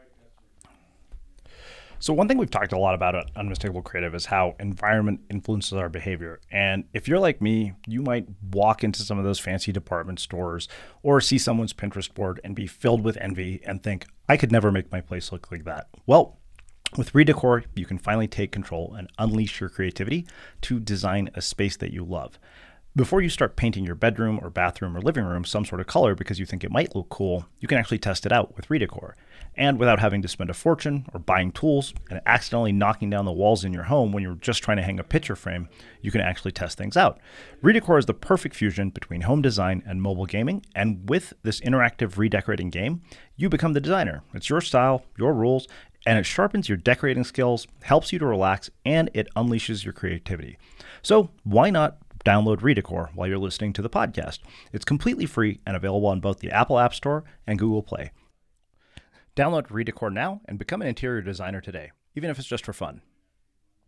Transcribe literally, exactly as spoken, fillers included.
So one thing we've talked a lot about at Unmistakable Creative is how environment influences our behavior. And if you're like me, you might walk into some of those fancy department stores or see someone's Pinterest board and be filled with envy and think, I could never make my place look like that. Well, with Redecor, you can finally take control and unleash your creativity to design a space that you love. Before you start painting your bedroom or bathroom or living room some sort of color because you think it might look cool, you can actually test it out with Redecor. And without having to spend a fortune or buying tools and accidentally knocking down the walls in your home when you're just trying to hang a picture frame, you can actually test things out. Redecor is the perfect fusion between home design and mobile gaming, and with this interactive redecorating game, you become the designer. It's your style, your rules, and it sharpens your decorating skills, helps you to relax, and it unleashes your creativity. So why not download Redecor while you're listening to the podcast? It's completely free and available on both the Apple App Store and Google Play. Download Redecor now and become an interior designer today, even if it's just for fun.